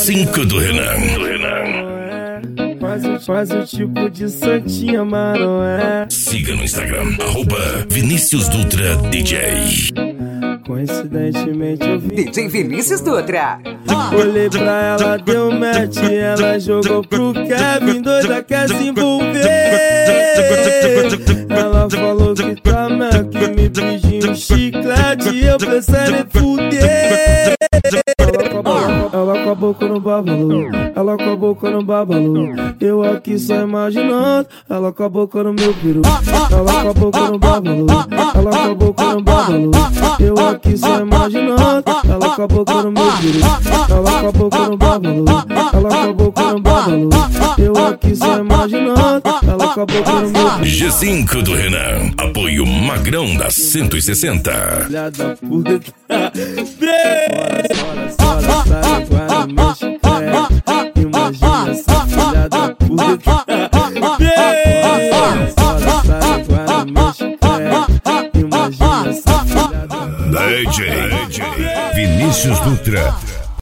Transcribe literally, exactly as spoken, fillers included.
cinco do Renan. Do Renan. Faz o, faz o tipo de santinha, mano, é. Siga no Instagram, arroba Vinícius Dutra D J. Coincidentemente eu vi D J Vinícius Dutra. Olhei pra ela, deu match, ela jogou pro Kevin, doida quer se envolver. Ela falou que tá Mac, me pediu um chiclete, eu pensei em fuder. Ela com a boca no babalu, ela com a boca no babalu. Eu aqui só imaginando, ela com a boca no meu peru. Ela com a boca no babalu, ela com a boca no babalu. Eu aqui só imaginando, ela com a boca no meu peru. Ela com a boca no babalu, ela com a boca no babalu. Eu aqui só imaginando, ela com a boca no meu peru. G cinco do Renan, apoio Magrão da cento e sessenta. Filha da puta. Sola, sola, sai agora meu chiclete. Imagina essa filha da puta. Sola, sai agora meu chiclete. Imagina essa filha da puta. D J Vinícius Dutra.